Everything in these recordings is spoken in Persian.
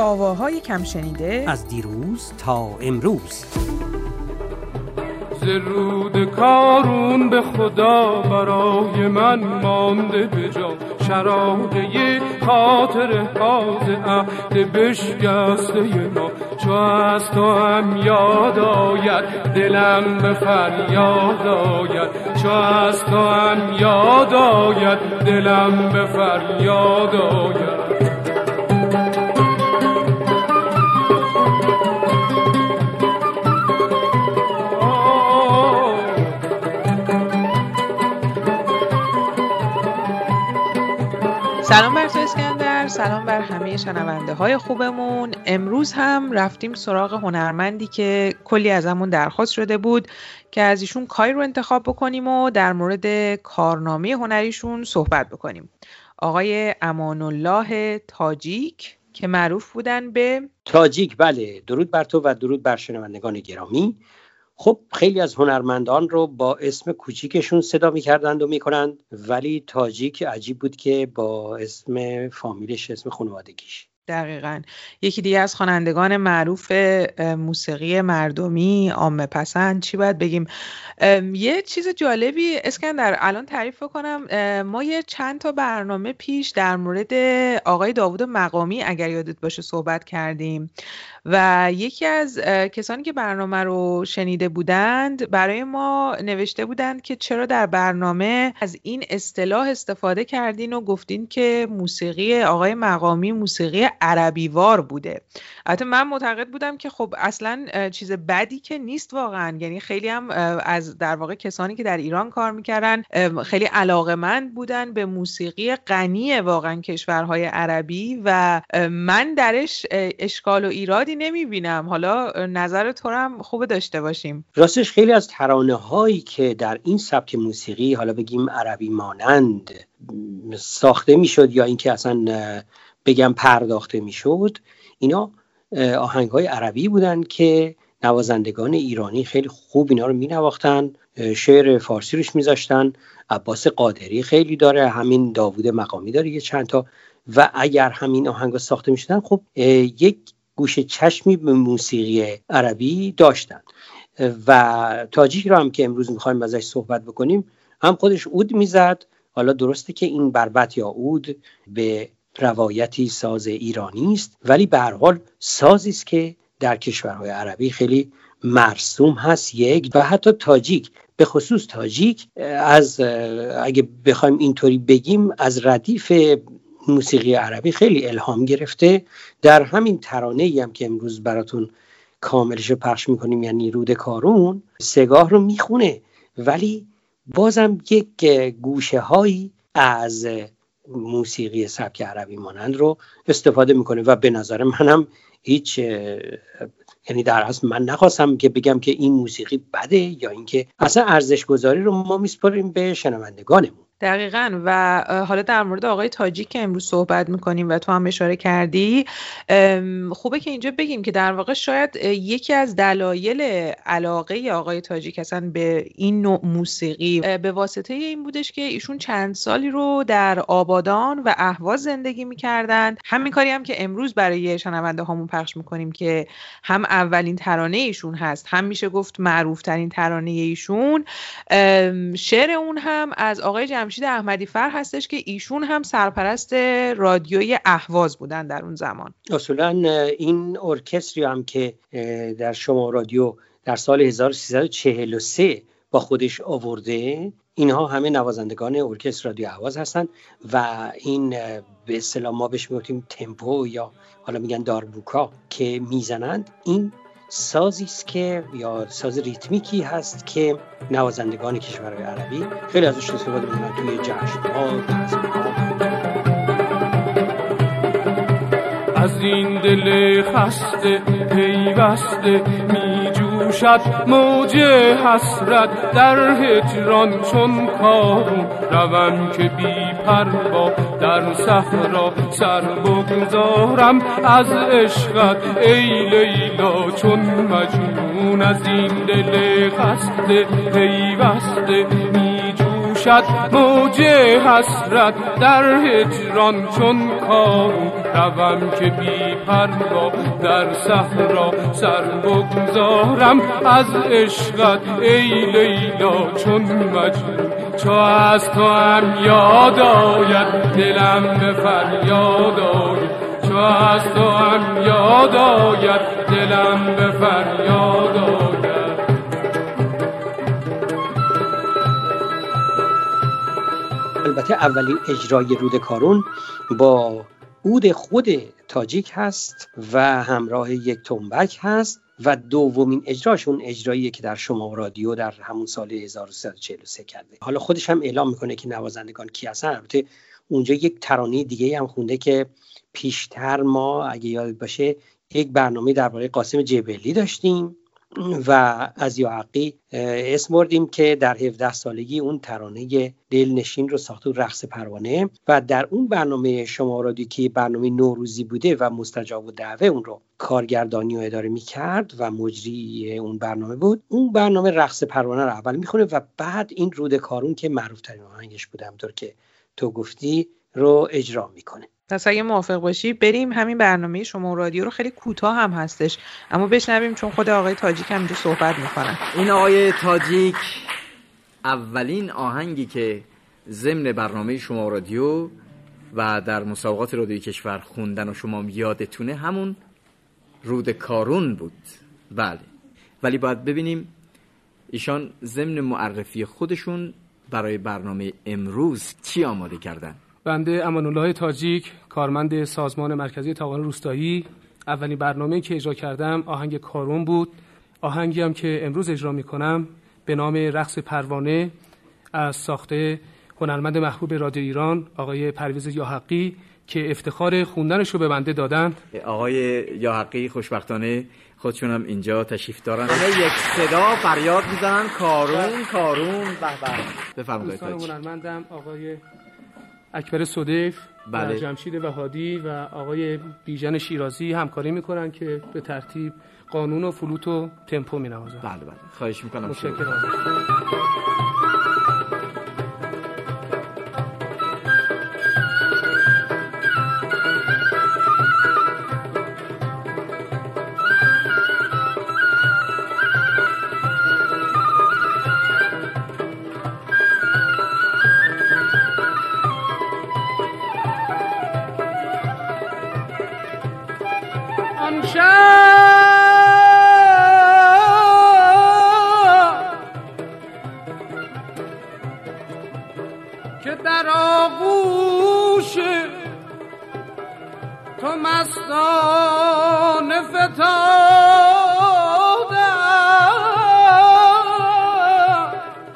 آواهای کم شنیده از دیروز تا امروز. ز رود کارون به خدا برای من مانده به جا، شراغه خاطر حاض عهد بشکسته ما. چو از تو هم یاد آید دلم به فریاد آید، چو از تو هم یاد آید دلم به فریاد آید. سلام بر تو اسکندر، سلام بر همه شنونده های خوبمون. امروز هم رفتیم سراغ هنرمندی که کلی ازمون درخواست شده بود که از ایشون کاری رو انتخاب بکنیم و در مورد کارنامه هنریشون صحبت بکنیم. آقای امان الله تاجیک که معروف بودن به تاجیک. بله، درود بر تو و درود بر شنوندگان گرامی. خب خیلی از هنرمندان رو با اسم کوچیکشون صدا می‌کردند و می‌کنند، ولی تاجیک عجیب بود که با اسم فامیلش، اسم خانوادگیش. دقیقاً یکی دیگه از خوانندگان معروف موسیقی مردمی عامه پسند. چی باید بگیم؟ یه چیز جالبی اسکندر الان تعریف کنم. ما یه چند تا برنامه پیش در مورد آقای داوود مقامی اگر یادت باشه صحبت کردیم و یکی از کسانی که برنامه رو شنیده بودند برای ما نوشته بودند که چرا در برنامه از این اصطلاح استفاده کردین و گفتین که موسیقی آقای مقامی موسیقی عربی وار بوده. البته من معتقد بودم که خب اصلا چیز بدی که نیست واقعا، یعنی خیلی هم از در واقع کسانی که در ایران کار میکردن خیلی علاقه‌مند بودن به موسیقی غنی واقعا کشورهای عربی و من درش اشکال و ایرادی نمیبینم. حالا نظر تو هم خوب داشته باشیم. راستش خیلی از ترانه هایی که در این سبک موسیقی حالا بگیم عربی مانند ساخته میشد یا اینکه اصلا بگم پرداخته میشد، اینا آهنگ های عربی بودن که نوازندگان ایرانی خیلی خوب اینا رو مینواختن، شعر فارسی روش میذاشتن. عباس قادری خیلی داره، همین داوود مقامی داره یه چند تا. و اگر همین آهنگا ساخته میشدن خب یک گوشه چشمی به موسیقی عربی داشتن. و تاجیک رو هم که امروز میخوایم ازش صحبت بکنیم، هم خودش عود میزد. حالا درسته که این بربط یا عود به روایتی ساز ایرانی است، ولی به هر حال سازی است که در کشورهای عربی خیلی مرسوم هست. و حتی تاجیک، به خصوص تاجیک، از اگه بخوایم اینطوری بگیم از ردیف موسیقی عربی خیلی الهام گرفته. در همین ترانه‌ای هم که امروز براتون کاملش پخش میکنیم، یعنی رود کارون، سگاه رو میخونه ولی بازم یک گوشه هایی از موسیقی سبک عربی مانند رو استفاده میکنه و به نظر منم هیچ، یعنی در اصل من نخواستم که بگم که این موسیقی بده یا اینکه اصلا ارزش گذاری رو ما میسپاریم به شنوندگانمون. دقیقاً. و حالا در مورد آقای تاجیک که امروز صحبت میکنیم و تو هم اشاره کردی، خوبه که اینجا بگیم که در واقع شاید یکی از دلایل علاقه آقای تاجیک اصلا به این نوع موسیقی به واسطه این بودش که ایشون چند سالی رو در آبادان و اهواز زندگی میکردن. همین کاری هم که امروز برای شنونده هامون پخش میکنیم که هم اولین ترانه ایشون هست، هم میشه گفت معروف ترین ترانه ایشون. شعر اون هم از آقای جمشید احمدی فر هستش که ایشون هم سرپرست رادیوی اهواز بودن در اون زمان. اصولا این ارکستری هم که در شما رادیو در سال 1343 با خودش آورده، اینها همه نوازندگان ارکستر رادیو اهواز هستن و این به اصطلاح ما بهش میگیم تمپو یا حالا میگن داربوکا که میزنند. این سازی است که یا ساز ریتمیکی هست که نوازندگان کشورهای عربی خیلی ازش استفاده می‌کنن توی جشن‌ها. از این دل خسته پیوسته می جوشد موج حسرت در هجران چون کارون، روم که بی پروا در صحرا سر بگذارم از عشقت ای لیلا چون مجنون. از این دل خسته پیوسته می جوشد جوشد موج حسرت در هجران چون کارون. روم که بی پروا در صحرا سر بگذارم از عشقت ای لیلا چون مجنون. چو از تو هم یاد آید دلم به فریاد آید. چو از تو هم یاد آید دلم به فریاد آید. البته اولین اجرای رود کارون با عود خود تاجیک هست و همراه یک تنبک هست و دومین اجراشون اجراییه که در شما رادیو در همون سال 1343 کرده. حالا خودش هم اعلام میکنه که نوازندگان کی هستن. البته اونجا یک ترانه دیگه هم خونده که پیشتر ما اگه یاد باشه یک برنامه درباره قاسم جبلی داشتیم و از یاحقی اسم بردیم که در 17 سالگی اون ترانه دلنشین رو ساخت و رقص پروانه و در اون برنامه شما رادیو که برنامه نوروزی بوده و مستجاب الدعوه اون رو کارگردانی و اداره میکرد و مجری اون برنامه بود. اون برنامه رقص پروانه رو اول میخونه و بعد این رود کارون که معروف ترین آهنگش بوده همونطور که تو گفتی رو اجرا میکنه. پس اگه موافق باشی بریم همین برنامه شما رادیو رو، خیلی کوتاه هم هستش اما بشنویم چون خود آقای تاجیک هم اینجا صحبت میکنن. این آقای تاجیک اولین آهنگی که ضمن برنامه شما رادیو و در مسابقات رادیوی کشور خوندن و شما یادتونه همون رود کارون بود. بله، ولی باید ببینیم ایشان ضمن معرفی خودشون برای برنامه امروز چی آماده کردن. بنده امان‌الله تاجیک، کارمند سازمان مرکزی تعاون روستایی، اولین برنامه‌ای که اجرا کردم آهنگ کارون بود. آهنگی هم که امروز اجرا می‌کنم به نام رقص پروانه از ساخته هنرمند محبوب رادیو ایران آقای پرویز یاحقی که افتخار خوندنش رو به بنده دادن. آقای یاحقی خوشبختانه خودشون هم اینجا تشریف دارن. یک صدا فریاد میزنن کارون کارون. بفرمایید. دوستان هنرمندم آقای اکبر صدیف، بله، جمشید وهادی و آقای بیژن شیرازی همکاری میکنن که به ترتیب قانون و فلوت و تمپو مینوازن. بله بله، خواهش میکنم. متشکرم. که در آغوش تو مستانه فتادم،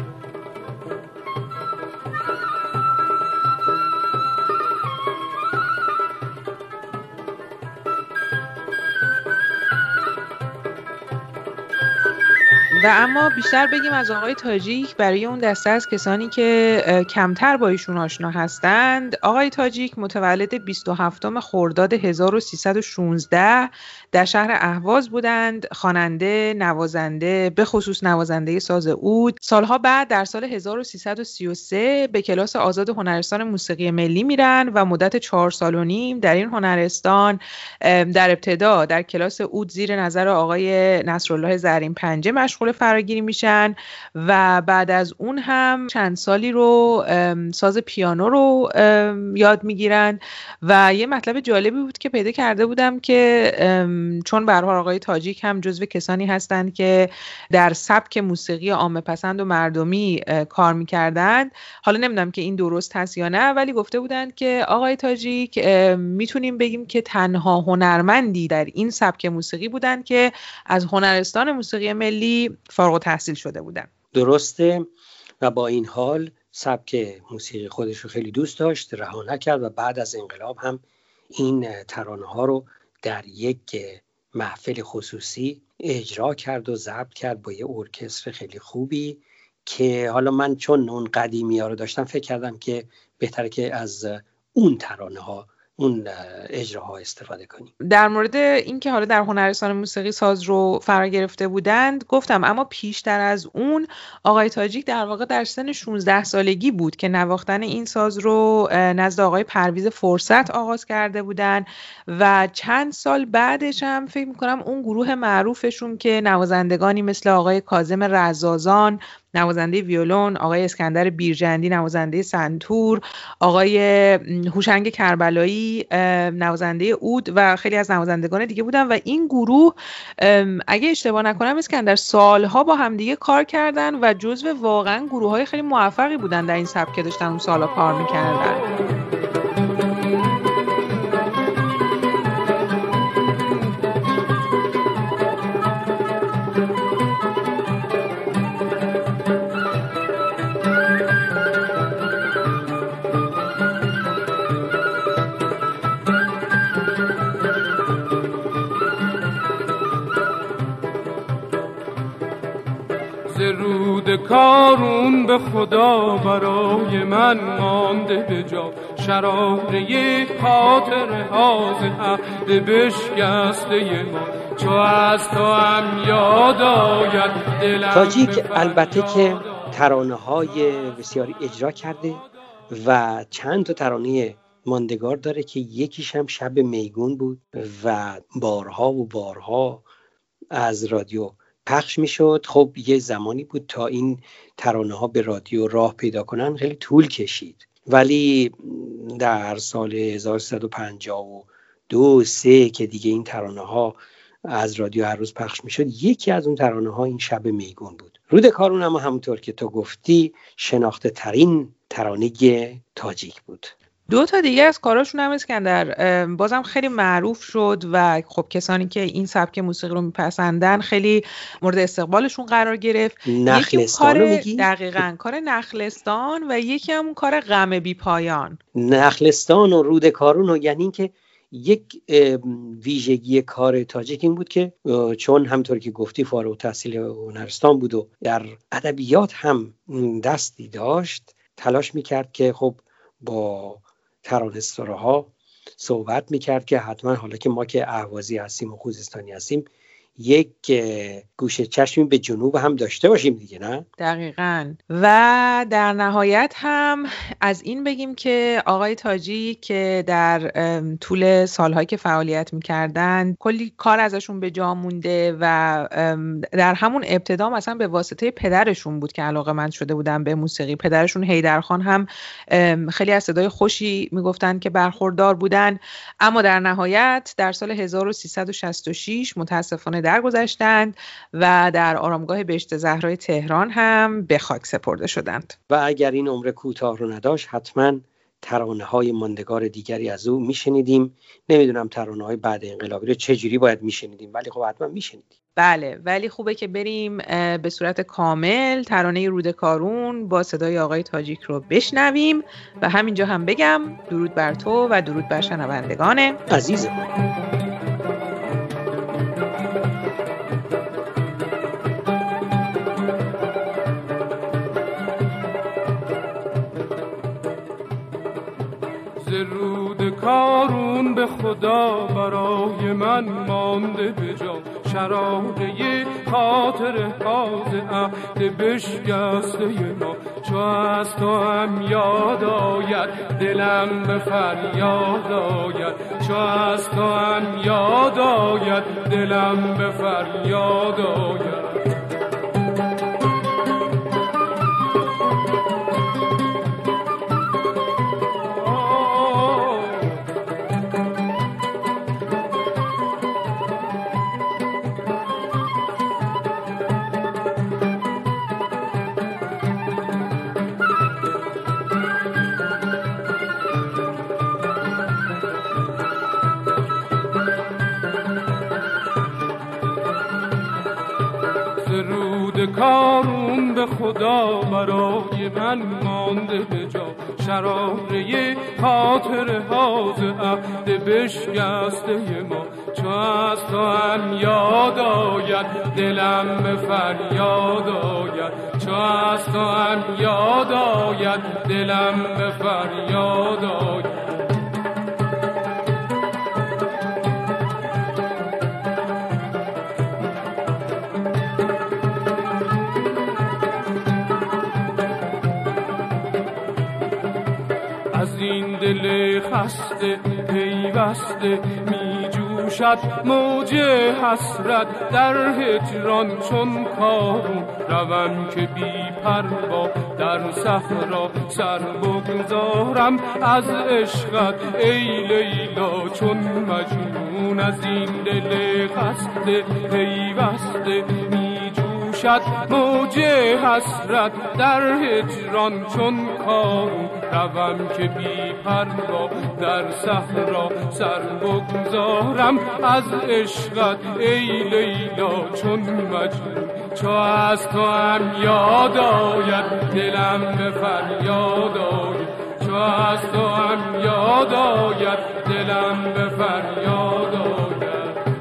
و اما بیشتر بگیم از آقای تاجیک برای اون دسته از کسانی که کمتر با ایشون آشنا هستند. آقای تاجیک متولد 27 خرداد 1316 در شهر اهواز بودند. خواننده، نوازنده، به خصوص نوازنده ساز عود. سالها بعد در سال 1333 به کلاس آزاد هنرستان موسیقی ملی میرن و مدت 4 سال و نیم در این هنرستان در ابتدا در کلاس عود زیر نظر آقای نصرالله زرین پنجه مشغول فراگیری میشن و بعد از اون هم چند سالی رو ساز پیانو رو یاد میگیرن. و یه مطلب جالبی بود که پیدا کرده بودم که چون به هر حال آقای تاجیک هم جزو کسانی هستند که در سبک موسیقی عامه پسند و مردمی کار میکردند، حالا نمیدونم که این درست هست یا نه، ولی گفته بودند که آقای تاجیک میتونیم بگیم که تنها هنرمندی در این سبک موسیقی بودند که از هنرستان موسیقی ملی فارغ التحصیل شده بودن. درسته، و با این حال سبک موسیقی خودش رو خیلی دوست داشت، رها نکرد و بعد از انقلاب هم این ترانه ها رو در یک محفل خصوصی اجرا کرد و ضبط کرد با یه ارکستر خیلی خوبی که حالا من چون اون قدیمی ها رو داشتم فکر کردم که بهتره که از اون ترانه ها اون اجراها استفاده کنیم. در مورد اینکه حالا در هنرستان موسیقی ساز رو فرا گرفته بودند گفتم، اما پیشتر از اون آقای تاجیک در واقع در سن 16 سالگی بود که نواختن این ساز رو نزد آقای پرویز فرصت آغاز کرده بودن و چند سال بعدش هم فکر میکنم اون گروه معروفشون که نوازندگانی مثل آقای کاظم رزازان نوازنده ویولون، آقای اسکندر بیرجندی نوازنده سنتور، آقای هوشنگ کربلایی نوازنده عود و خیلی از نوازندگان دیگه بودن و این گروه اگه اشتباه نکنم اسکندر سالها با هم دیگه کار کردن و جزو واقعا گروه‌های خیلی موفقی بودن در این سبک که داشتن اون سالها کار می‌کردن. کارون به خدا برای من مانده به جا، شراره خاطر حاضر عهد بشکسته ما، چو از تو هم یاد آید دلم. تاجیک البته که ترانه‌های بسیاری اجرا کرده و چند تا ترانه ماندگار داره که یکیش هم شب میگون بود و بارها و بارها از رادیو پخش میشد. خب یه زمانی بود تا این ترانه ها به رادیو راه پیدا کنن، خیلی طول کشید، ولی در سال 1352-3 که دیگه این ترانه ها از رادیو هر روز پخش میشد، یکی از اون ترانه ها این شب میگون بود. رود کارون هم همونطور که تو گفتی شناخته ترین ترانه تاجیک بود. دو تا دیگه از کاراشون هم اسکندر بازم خیلی معروف شد و خب کسانی که این سبک موسیقی رو میپسندن خیلی مورد استقبالشون قرار گرفت. نخلستان رو میگی؟ دقیقاً کار نخلستان و یکی همون کار غم بی پایان. نخلستان و رود کارون و یعنی که یک ویژگی کار تاجیک این بود که چون همطور که گفتی فارغ التحصیل هنرستان بود و در ادبیات هم دستی داشت، تلاش میکرد که خب با ترانه‌سراها صحبت میکرد که حتما حالا که ما که اهوازی هستیم و خوزستانی هستیم یک گوشه چشمی به جنوب هم داشته باشیم دیگه، نه؟ دقیقاً. و در نهایت هم از این بگیم که آقای تاجی که در طول سالهایی که فعالیت میکردن کلی کار ازشون به جا مونده و در همون ابتدا مثلا به واسطه پدرشون بود که علاقه‌مند شده بودن به موسیقی. پدرشون حیدرخان هم خیلی از صدای خوشی میگفتن که برخوردار بودن، اما در نهایت در سال 1366 متاسفانه درگذشتند و در آرامگاه بهشت زهرای تهران هم به خاک سپرده شدند. و اگر این عمر کوتاه رو نداشت حتما ترانه‌های ماندگار دیگری از او میشنیدیم. نمیدونم ترانه‌های بعد انقلابی رو چجوری باید میشنیدیم، ولی خب حتما میشنیدیم. بله، ولی خوبه که بریم به صورت کامل ترانه رود کارون با صدای آقای تاجیک رو بشنویم. و همینجا هم بگم درود بر تو و درود بر شنوندگان عزیز ما. کارون به خدا برای من مانده به جا، شراره خاطر حاض عهد بشکسته ما، چو از تو هم یاد آید دلم به فریاد آید، چو از تو هم یاد آید دلم به فریاد آید. کارون به خدا برای من مانده به جا، شراره خاطر حاض عهد بشکسته ما، چو از تو هم یاد آید دلم به فریاد آید، چو از تو هم یاد آید دلم به فریاد آید. دل خسته پیوسته می جوشد موج حسرت در هجران چون کارون روم که بی پروا در صحرا سر بگذارم از عشقت ای لیلا چون مجنون از این دل خسته پیوسته می جوشد موج حسرت در هجران چون کارون روم که بی پروا در صحرا سر بگذارم از عشقت ای لیلا چون مجنون چو از تو هم یاد آید دلم به فریاد آید چو از تو هم یاد آید دلم به فریاد آید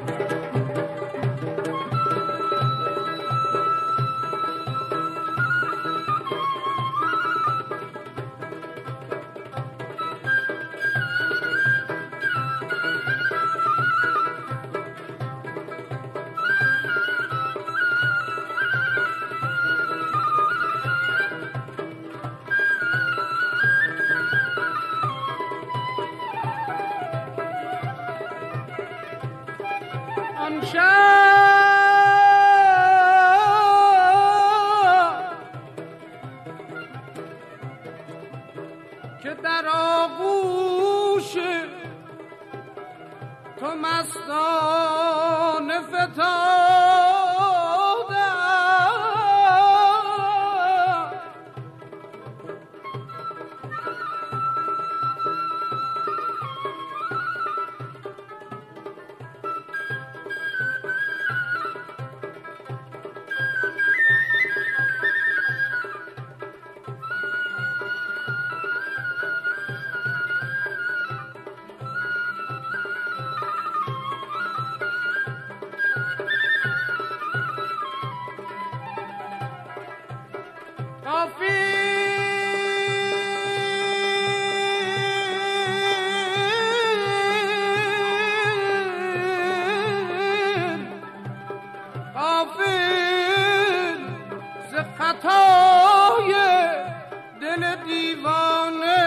که در آغوش تو مستانه فتادم غافل ز خطای دل دیوانه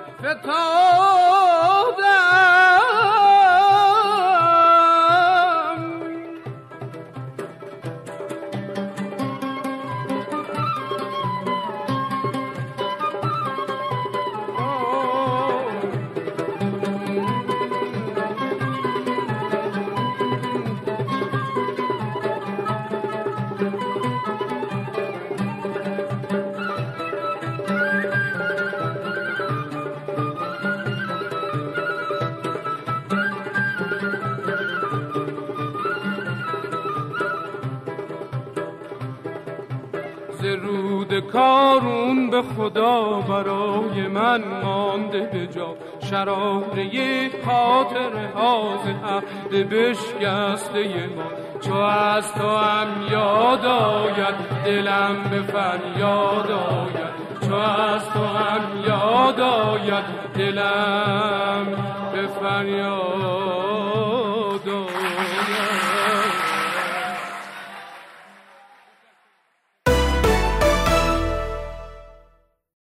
فتادم ز رود کارون به خدا برای من مانده به جا شراره خاطر ها ز عهد بشکسته ما چو از تو هم یاد آید دلم به فریاد آید چو از تو هم یاد آید دلم به فریاد